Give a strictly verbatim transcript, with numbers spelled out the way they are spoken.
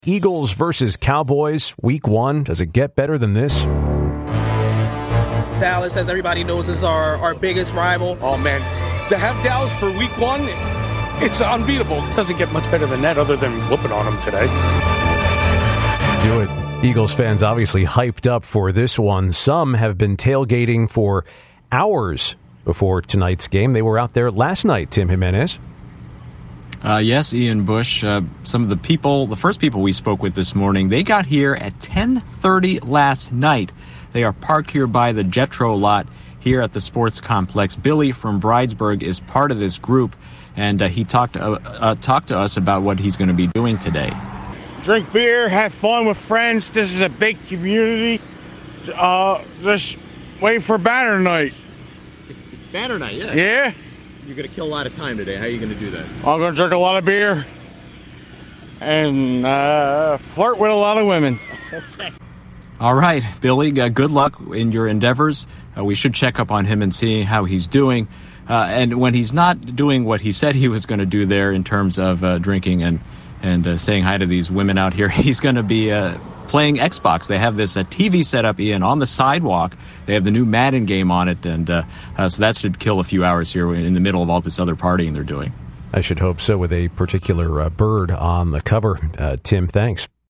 Eagles versus Cowboys, week one. Does it get better than this? Dallas, as everybody knows, is our, our biggest rival. Oh, man. To have Dallas for week one, it's unbeatable. It doesn't get much better than that other than whooping on them today. Let's do it. Eagles fans obviously hyped up for this one. Some have been tailgating for hours before tonight's game. They were out there last night, Tim Jimenez. Uh, yes, Ian Bush. Uh, some of the people, the first people we spoke with this morning, they got here at ten thirty last night. They are parked here by the Jetro lot here at the sports complex. Billy from Bridesburg is part of this group, and uh, he talked uh, uh, talked to us about what he's going to be doing today. Drink beer, have fun with friends. This is a big community. Uh, just wait for banner night. Banner night, yeah. Yeah? You're going to kill a lot of time today. How are you going to do that? I'm going to drink a lot of beer and uh, flirt with a lot of women. Okay. All right, Billy, uh, good luck in your endeavors. Uh, we should check up on him and see how he's doing. Uh, and when he's not doing what he said he was going to do there in terms of uh, drinking and, and uh, saying hi to these women out here, he's going to be uh, playing Xbox. They have this uh, T V set up, Ian, on the sidewalk. They have the new Madden game on it, and uh, uh, so that should kill a few hours here in the middle of all this other partying they're doing. I should hope so, with a particular uh, bird on the cover. Uh, Tim, thanks.